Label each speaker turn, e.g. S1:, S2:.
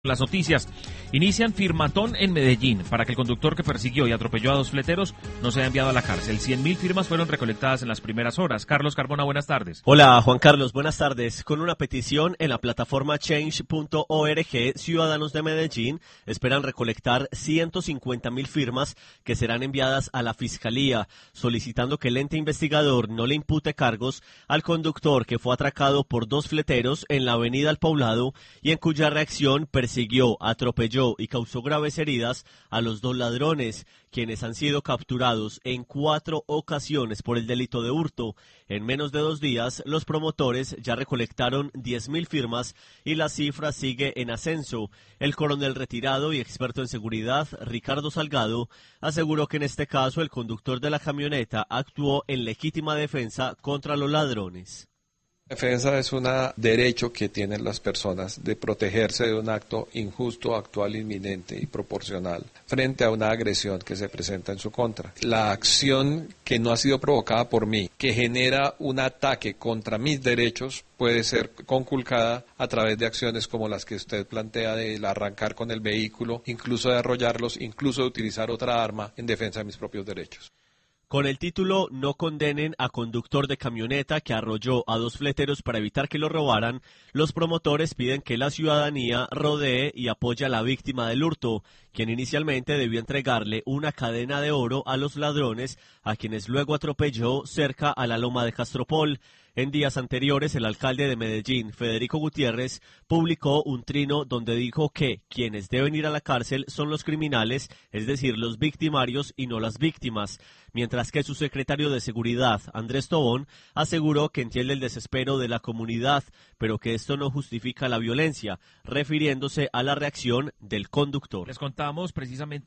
S1: Las noticias. Inician firmatón en Medellín para que el conductor que persiguió y atropelló a dos fleteros no sea enviado a la cárcel. 100.000 firmas fueron recolectadas en las primeras horas. Carlos Carbona, buenas tardes.
S2: Hola, Juan Carlos, buenas tardes. Con una petición en la plataforma change.org, ciudadanos de Medellín esperan recolectar 150.000 firmas que serán enviadas a la Fiscalía, solicitando que el ente investigador no le impute cargos al conductor que fue atracado por dos fleteros en la avenida El Poblado y en cuya reacción persiguió, atropelló y causó graves heridas a los dos ladrones, quienes han sido capturados en 4 ocasiones por el delito de hurto. En menos de 2 días, los promotores ya recolectaron 10.000 firmas y la cifra sigue en ascenso. El coronel retirado y experto en seguridad, Ricardo Salgado, aseguró que en este caso el conductor de la camioneta actuó en legítima defensa contra los ladrones.
S3: Defensa es un derecho que tienen las personas de protegerse de un acto injusto, actual, inminente y proporcional frente a una agresión que se presenta en su contra. La acción que no ha sido provocada por mí, que genera un ataque contra mis derechos, puede ser conculcada a través de acciones como las que usted plantea de arrancar con el vehículo, incluso de arrollarlos, incluso de utilizar otra arma en defensa de mis propios derechos.
S2: Con el título "No condenen a conductor de camioneta que arrolló a dos fleteros para evitar que lo robaran", los promotores piden que la ciudadanía rodee y apoye a la víctima del hurto, quien inicialmente debió entregarle una cadena de oro a los ladrones, a quienes luego atropelló cerca a la Loma de Castropol. En días anteriores, el alcalde de Medellín, Federico Gutiérrez, publicó un trino donde dijo que quienes deben ir a la cárcel son los criminales, es decir, los victimarios y no las víctimas, mientras que su secretario de Seguridad, Andrés Tobón, aseguró que entiende el desespero de la comunidad, pero que esto no justifica la violencia, refiriéndose a la reacción del conductor.
S1: Les contamos precisamente